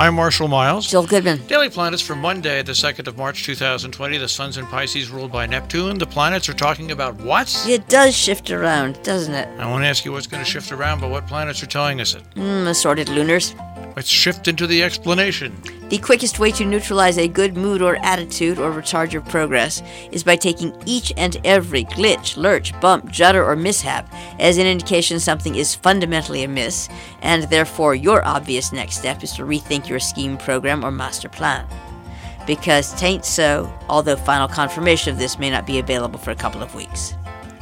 I'm Marshall Miles. Joel Goodman. Daily Planets for Monday, the 2nd of March, 2020. The sun's in Pisces, ruled by Neptune. The planets are talking about what? It does shift around, doesn't it? I won't ask you what's going to shift around, but what planets are telling us it? Assorted lunars. Let's shift into the explanation. The quickest way to neutralize a good mood or attitude or retard your progress is by taking each and every glitch, lurch, bump, judder, or mishap as an indication something is fundamentally amiss, and therefore your obvious next step is to rethink your scheme, program, or master plan. Because tain't so, although final confirmation of this may not be available for a couple of weeks.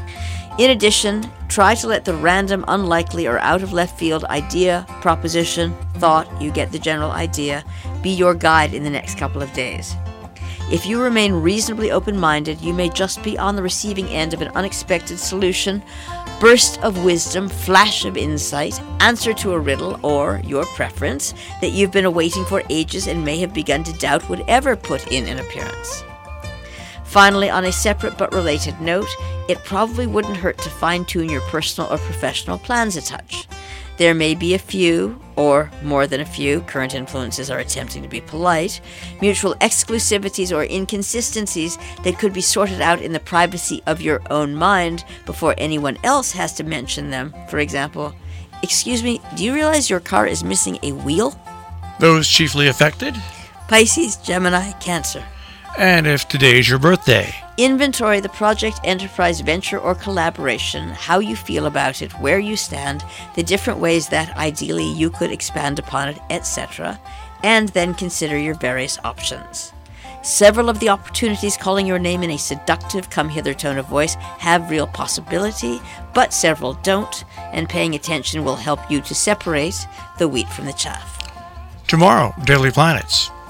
In addition, try to let the random, unlikely, or out-of-left-field idea, proposition, thought, you get the general idea, be your guide in the next couple of days. If you remain reasonably open-minded, you may just be on the receiving end of an unexpected solution, burst of wisdom, flash of insight, answer to a riddle, or, your preference, that you've been awaiting for ages and may have begun to doubt would ever put in an appearance. Finally, on a separate but related note, it probably wouldn't hurt to fine-tune your personal or professional plans a touch. There may be a few, or more than a few, current influences are attempting to be polite, mutual exclusivities or inconsistencies that could be sorted out in the privacy of your own mind before anyone else has to mention them. For example, excuse me, do you realize your car is missing a wheel? Those chiefly affected? Pisces, Gemini, Cancer. And if today's your birthday? Inventory the project, enterprise, venture, or collaboration, how you feel about it, where you stand, the different ways that, ideally, you could expand upon it, etc., and then consider your various options. Several of the opportunities calling your name in a seductive come-hither tone of voice have real possibility, but several don't, and paying attention will help you to separate the wheat from the chaff. Tomorrow, Daily Planets.